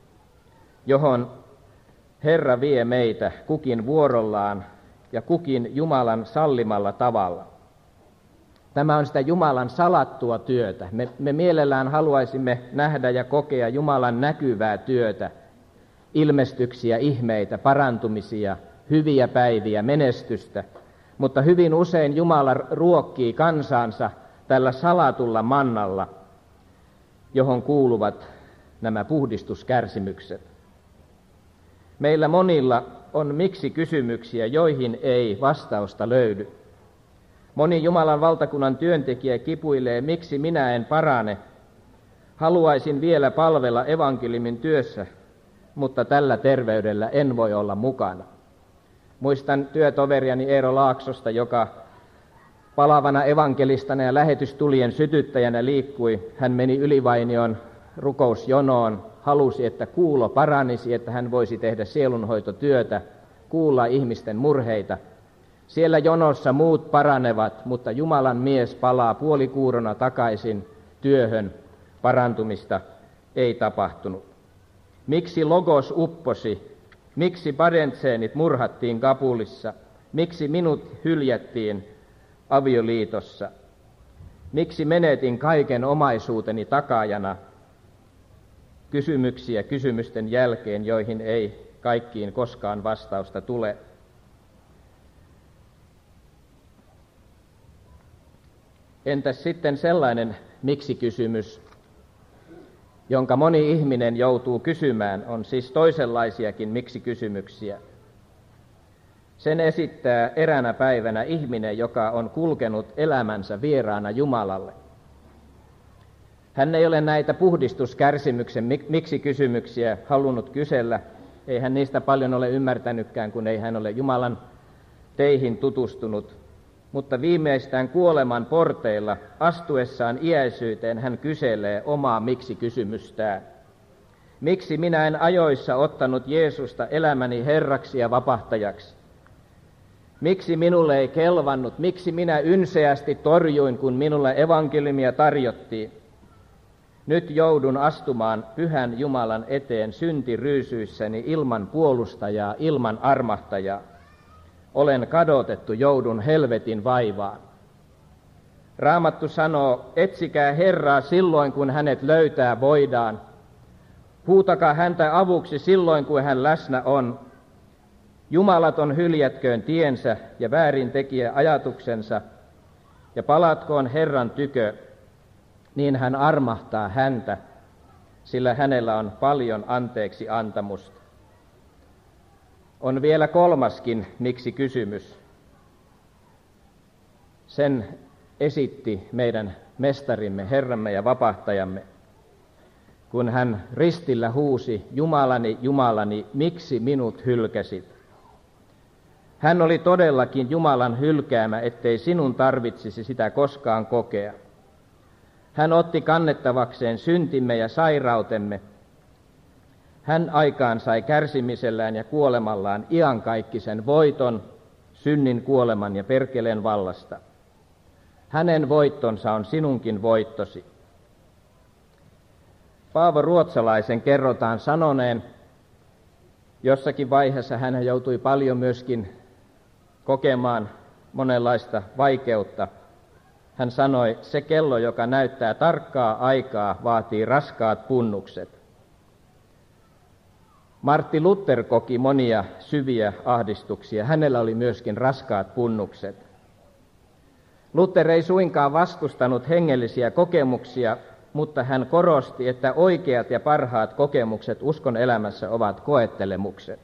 Speaker 1: johon Herra vie meitä kukin vuorollaan ja kukin Jumalan sallimalla tavalla. Tämä on sitä Jumalan salattua työtä. Me, me mielellään haluaisimme nähdä ja kokea Jumalan näkyvää työtä, ilmestyksiä, ihmeitä, parantumisia, hyviä päiviä, menestystä. Mutta hyvin usein Jumala ruokkii kansansa tällä salatulla mannalla, johon kuuluvat nämä puhdistuskärsimykset. Meillä monilla on miksi-kysymyksiä, joihin ei vastausta löydy. Moni Jumalan valtakunnan työntekijä kipuilee, miksi minä en parane. Haluaisin vielä palvella evankeliumin työssä, mutta tällä terveydellä en voi olla mukana. Muistan työtoveriani Eero Laaksosta, joka palavana evankelistana ja lähetystulien sytyttäjänä liikkui. Hän meni Ylivainion rukousjonoon, halusi, että kuulo paranisi, että hän voisi tehdä sielunhoitotyötä, kuulla ihmisten murheita. Siellä jonossa muut paranevat, mutta Jumalan mies palaa puolikuurona takaisin työhön parantumista ei tapahtunut? Miksi Logos upposi? Miksi parentseenit murhattiin Kabulissa? Miksi minut hyljättiin avioliitossa? Miksi menetin kaiken omaisuuteni takaajana? Kysymyksiä kysymysten jälkeen, joihin ei kaikkiin koskaan vastausta tule. Entäs sitten sellainen miksi-kysymys, jonka moni ihminen joutuu kysymään, on siis toisenlaisiakin miksi-kysymyksiä. Sen esittää eräänä päivänä ihminen, joka on kulkenut elämänsä vieraana Jumalalle. Hän ei ole näitä puhdistuskärsimyksen miksi-kysymyksiä halunnut kysellä. Ei hän niistä paljon ole ymmärtänytkään, kun ei hän ole Jumalan teihin tutustunut. Mutta viimeistään kuoleman porteilla astuessaan iäisyyteen hän kyselee omaa miksi-kysymystään. Miksi minä en ajoissa ottanut Jeesusta elämäni Herraksi ja vapahtajaksi? Miksi minulle ei kelvannut? Miksi minä ynseästi torjuin, kun minulle evankeliumia tarjottiin? Nyt joudun astumaan pyhän Jumalan eteen syntiryysyissäni ilman puolustajaa, ilman armahtajaa. Olen kadotettu, joudun helvetin vaivaan. Raamattu sanoo, etsikää Herraa silloin, kun hänet löytää voidaan. Huutakaa häntä avuksi silloin, kun hän läsnä on. Jumalaton hyljätköön tiensä ja väärintekijä ajatuksensa, ja palatkoon Herran tykö, niin hän armahtaa häntä, sillä hänellä on paljon anteeksi antamusta. On vielä kolmaskin miksi kysymys. Sen esitti meidän mestarimme, Herramme ja vapahtajamme, kun hän ristillä huusi, Jumalani, Jumalani, miksi minut hylkäsit? Hän oli todellakin Jumalan hylkäämä, ettei sinun tarvitsisi sitä koskaan kokea. Hän otti kannettavakseen syntimme ja sairautemme. Hän aikaan sai kärsimisellään ja kuolemallaan iankaikkisen voiton synnin, kuoleman ja perkeleen vallasta. Hänen voittonsa on sinunkin voittosi. Paavo Ruotsalaisen kerrotaan sanoneen, jossakin vaiheessa hän joutui paljon myöskin kokemaan monenlaista vaikeutta. Hän sanoi, se kello, joka näyttää tarkkaa aikaa, vaatii raskaat punnukset. Martti Luther koki monia syviä ahdistuksia. Hänellä oli myöskin raskaat punnukset. Luther ei suinkaan vastustanut hengellisiä kokemuksia, mutta hän korosti, että oikeat ja parhaat kokemukset uskon elämässä ovat koettelemukset.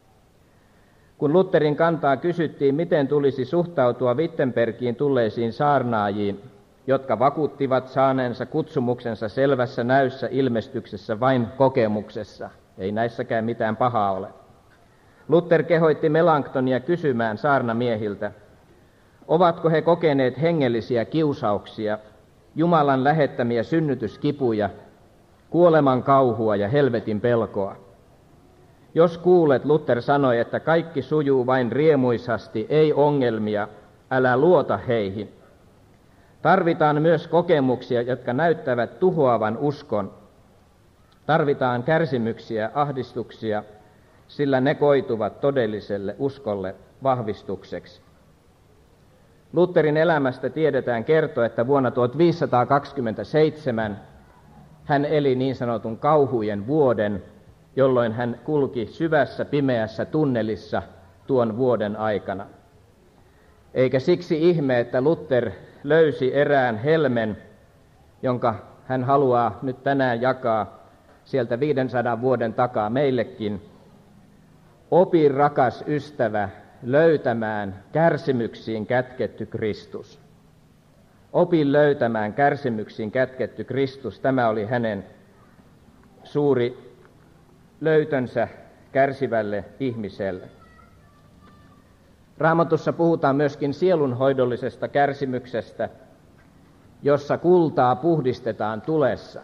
Speaker 1: Kun Lutherin kantaa kysyttiin, miten tulisi suhtautua Wittenbergiin tulleisiin saarnaajiin, jotka vakuuttivat saaneensa kutsumuksensa selvässä näyssä ilmestyksessä vain kokemuksessa, ei näissäkään mitään pahaa ole. Luther kehoitti Melanchtonia kysymään saarnamiehiltä, ovatko he kokeneet hengellisiä kiusauksia, Jumalan lähettämiä synnytyskipuja, kuoleman kauhua ja helvetin pelkoa. Jos kuulet, Luther sanoi, että kaikki sujuu vain riemuisasti, ei ongelmia, älä luota heihin. Tarvitaan myös kokemuksia, jotka näyttävät tuhoavan uskon. Tarvitaan kärsimyksiä, ahdistuksia, sillä ne koituvat todelliselle uskolle vahvistukseksi. Lutherin elämästä tiedetään kertoa, että vuonna tuhatviisisataakaksikymmentäseitsemän hän eli niin sanotun kauhujen vuoden, jolloin hän kulki syvässä pimeässä tunnelissa tuon vuoden aikana. Eikä siksi ihme, että Luther löysi erään helmen, jonka hän haluaa nyt tänään jakaa sieltä viidensadan vuoden takaa meillekin. Opi, rakas ystävä, löytämään kärsimyksiin kätketty Kristus. Opi löytämään kärsimyksiin kätketty Kristus. Tämä oli hänen suuri löytönsä kärsivälle ihmiselle. Raamatussa puhutaan myöskin sielunhoidollisesta kärsimyksestä, jossa kultaa puhdistetaan tulessa.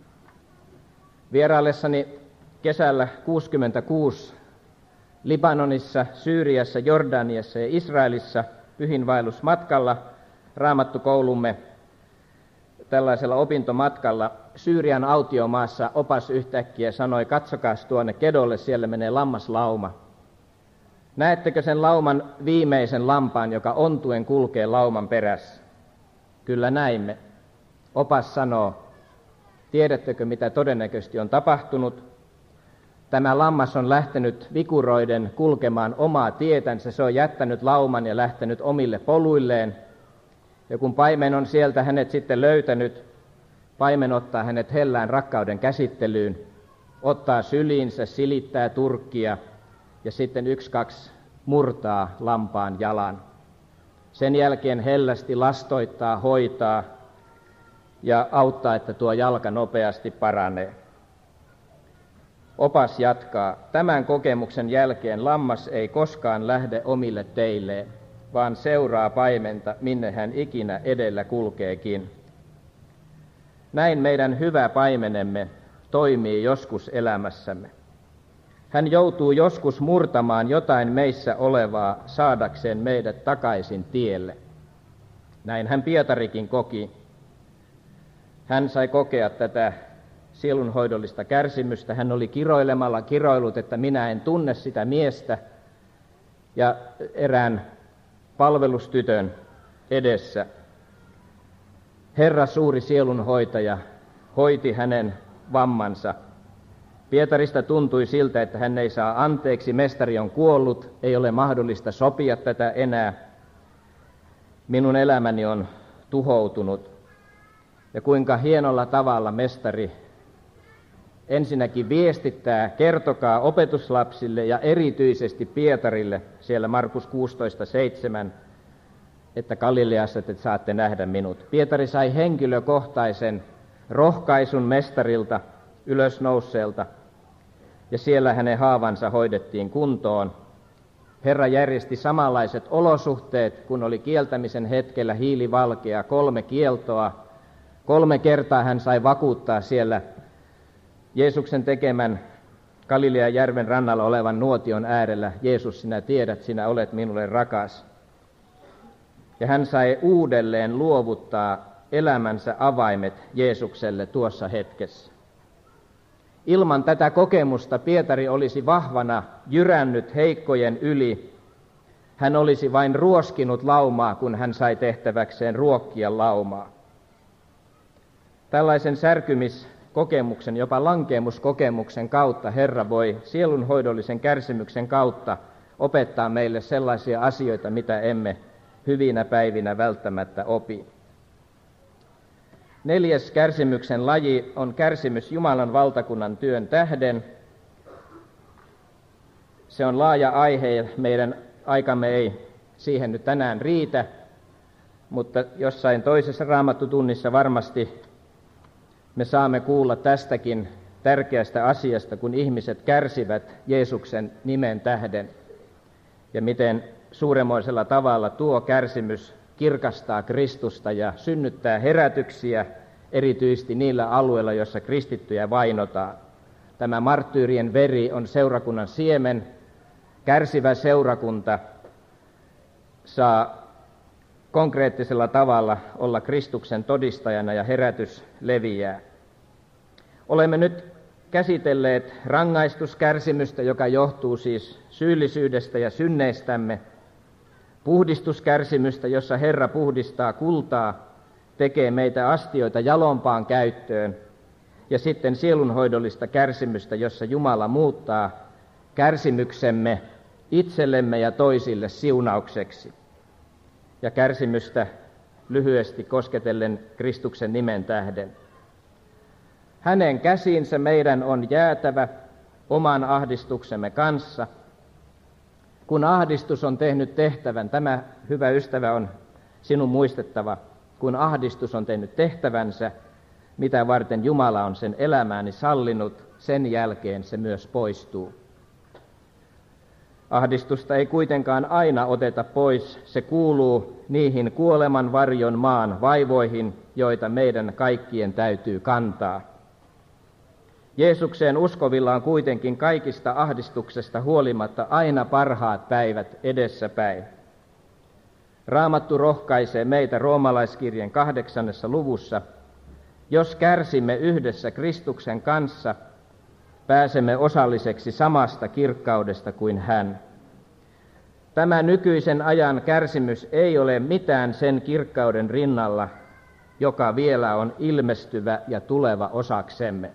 Speaker 1: Vieraillessani kesällä kuusikymmentäkuusi Libanonissa, Syyriassa, Jordaniassa ja Israelissa pyhinvaellusmatkalla Raamattukoulumme tällaisella opintomatkalla Syyrian autiomaassa opas yhtäkkiä sanoi, katsokaas tuonne kedolle, siellä menee lammaslauma. Näettekö sen lauman viimeisen lampaan, joka ontuen kulkee lauman perässä? Kyllä näimme. Opas sanoo, tiedättekö mitä todennäköisesti on tapahtunut? Tämä lammas on lähtenyt vikuroiden kulkemaan omaa tietänsä, se on jättänyt lauman ja lähtenyt omille poluilleen. Ja kun paimen on sieltä hänet sitten löytänyt, paimen ottaa hänet hellään rakkauden käsittelyyn, ottaa syliinsä, silittää turkkia ja sitten yksi kaksi murtaa lampaan jalan. Sen jälkeen hellästi lastoittaa, hoitaa ja auttaa, että tuo jalka nopeasti paranee. Opas jatkaa, tämän kokemuksen jälkeen lammas ei koskaan lähde omille teilleen, vaan seuraa paimenta, minne hän ikinä edellä kulkeekin. Näin meidän hyvä paimenemme toimii joskus elämässämme. Hän joutuu joskus murtamaan jotain meissä olevaa saadakseen meidät takaisin tielle. Näin hän Pietarikin koki. Hän sai kokea tätä sielunhoidollista kärsimystä. Hän oli kiroilemalla kiroillut, että minä en tunne sitä miestä. Ja erään palvelustytön edessä Herra suuri sielunhoitaja hoiti hänen vammansa. Pietarista tuntui siltä, että hän ei saa anteeksi, mestari on kuollut, ei ole mahdollista sopia tätä enää. Minun elämäni on tuhoutunut. Ja kuinka hienolla tavalla mestari ensinnäkin viestittää, kertokaa opetuslapsille ja erityisesti Pietarille, siellä Markus kuusitoista seitsemän, että Galileassa te saatte nähdä minut. Pietari sai henkilökohtaisen rohkaisun mestarilta, ylösnousseelta, ja siellä hänen haavansa hoidettiin kuntoon. Herra järjesti samanlaiset olosuhteet, kun oli kieltämisen hetkellä hiilivalkea, kolme kieltoa. Kolme kertaa hän sai vakuuttaa siellä Jeesuksen tekemän Galilean järven rannalla olevan nuotion äärellä, Jeesus, sinä tiedät, sinä olet minulle rakas. Ja hän sai uudelleen luovuttaa elämänsä avaimet Jeesukselle tuossa hetkessä. Ilman tätä kokemusta Pietari olisi vahvana jyrännyt heikkojen yli. Hän olisi vain ruoskinut laumaa, kun hän sai tehtäväkseen ruokkia laumaa. Tällaisen särkymiskokemuksen, jopa lankeemuskokemuksen kautta Herra voi sielunhoidollisen kärsimyksen kautta opettaa meille sellaisia asioita, mitä emme hyvinä päivinä välttämättä opi. Neljäs kärsimyksen laji on kärsimys Jumalan valtakunnan työn tähden. Se on laaja aihe ja meidän aikamme ei siihen nyt tänään riitä, mutta jossain toisessa raamattutunnissa varmasti me saamme kuulla tästäkin tärkeästä asiasta, kun ihmiset kärsivät Jeesuksen nimen tähden ja miten suuremmoisella tavalla tuo kärsimys kirkastaa Kristusta ja synnyttää herätyksiä erityisesti niillä alueilla, joissa kristittyjä vainotaan. Tämä marttyyrien veri on seurakunnan siemen. Kärsivä seurakunta saa konkreettisella tavalla olla Kristuksen todistajana ja herätys leviää. Olemme nyt käsitelleet rangaistuskärsimystä, joka johtuu siis syyllisyydestä ja synneistämme, puhdistuskärsimystä, jossa Herra puhdistaa kultaa, tekee meitä astioita jalompaan käyttöön, ja sitten sielunhoidollista kärsimystä, jossa Jumala muuttaa kärsimyksemme itsellemme ja toisille siunaukseksi. Ja kärsimystä lyhyesti kosketellen Kristuksen nimen tähden. Hänen käsiinsä meidän on jäätävä oman ahdistuksemme kanssa. Kun ahdistus on tehnyt tehtävän, tämä hyvä ystävä on sinun muistettava, kun ahdistus on tehnyt tehtävänsä, mitä varten Jumala on sen elämääni sallinut, sen jälkeen se myös poistuu. Ahdistusta ei kuitenkaan aina oteta pois, se kuuluu niihin kuoleman varjon maan vaivoihin, joita meidän kaikkien täytyy kantaa. Jeesukseen uskovilla on kuitenkin kaikista ahdistuksesta huolimatta aina parhaat päivät edessäpäin. Raamattu rohkaisee meitä roomalaiskirjeen kahdeksannessa luvussa Jos kärsimme yhdessä Kristuksen kanssa, pääsemme osalliseksi samasta kirkkaudesta kuin hän. Tämä nykyisen ajan kärsimys ei ole mitään sen kirkkauden rinnalla, joka vielä on ilmestyvä ja tuleva osaksemme.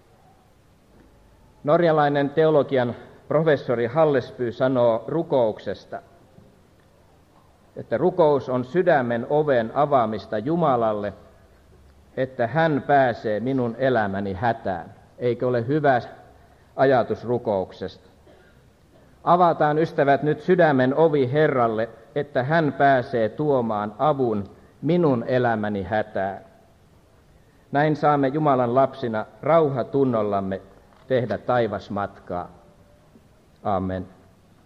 Speaker 1: Norjalainen teologian professori Hallesby sanoo rukouksesta, että rukous on sydämen oven avaamista Jumalalle, että hän pääsee minun elämäni hätään. Eikö ole hyvä ajatus rukouksesta? Avataan, ystävät, nyt sydämen ovi Herralle, että hän pääsee tuomaan avun minun elämäni hätään. Näin saamme Jumalan lapsina rauhatunnollamme tehdä taivasmatkaa. Amen.